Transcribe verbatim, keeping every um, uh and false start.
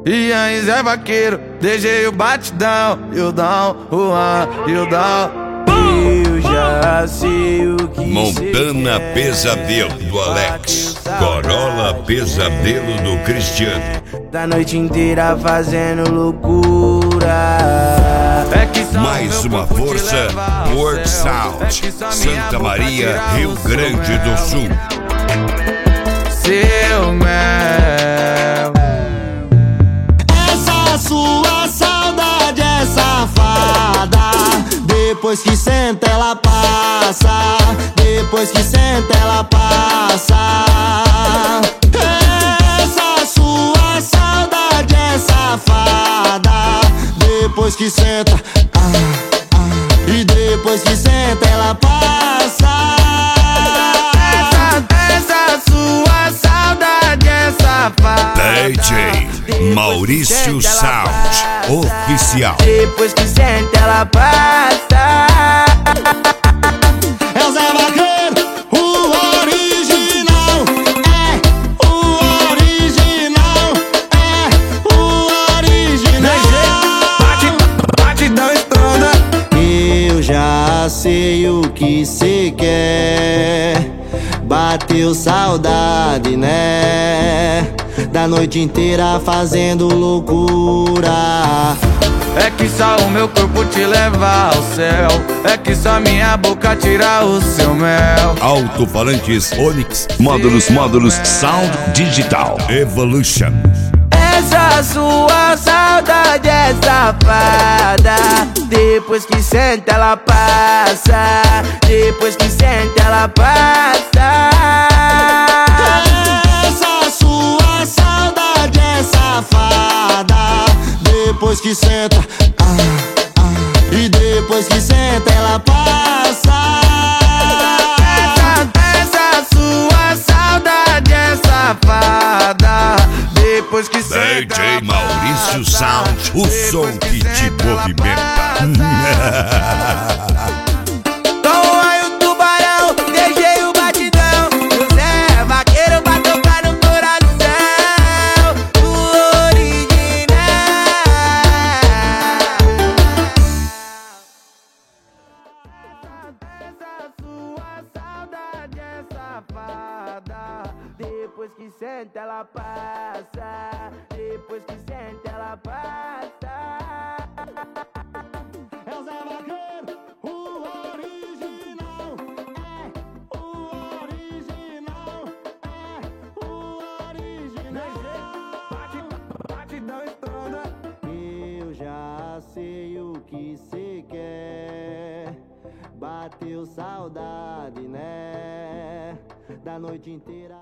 E aí Zé Vaqueiro, D J o batidão, eu dou, o an, eu dou. Eu já sei o que Montana Pesadelo do Alex, Corolla Pesadelo do Cristiano. Da noite inteira fazendo loucura. É que mais uma força, World Sound, Santa Maria, Rio Grande do Sul. Seu mel. Essa sua saudade é safada. Depois que senta ela passa. Depois que senta ela passa. Essa sua saudade é safada. Depois que senta, ah, ah, e depois que senta ela passa. Essa, essa sua saudade é safada. D J Maurício Sound Oficial. Depois que senta ela passa. É o Zé Vaqueiro, o original. É o original. É o original. Bate, batidão estronda. Eu já sei o que cê quer. Bateu saudade, né? Da noite inteira fazendo loucura. É que só o meu corpo te leva ao céu. É que só minha boca tira o seu mel. Alto-falantes Onix, módulos, módulos, Sound Digital Evolution. Essa sua saudade é safada. Depois que senta ela passa. Depois que senta ela passa. Essa sua saudade é safada. Depois que senta, ah, ah, e depois que senta ela passa. Essa, essa sua saudade é safada. Depois que senta D J Maurício Sound, o som que te movimenta. Tom aí o tubarão, D J o batidão. O Zé Vaqueiro vai tocar no coração. O original. Essa sua saudade é safada. Depois que senta ela passa. Depois que senta ela passa. É o Zé Vaqueiro, o original. É o original. É o original. Batidão estronda. Eu já sei o que cê quer. Bateu saudade, né? Da noite inteira.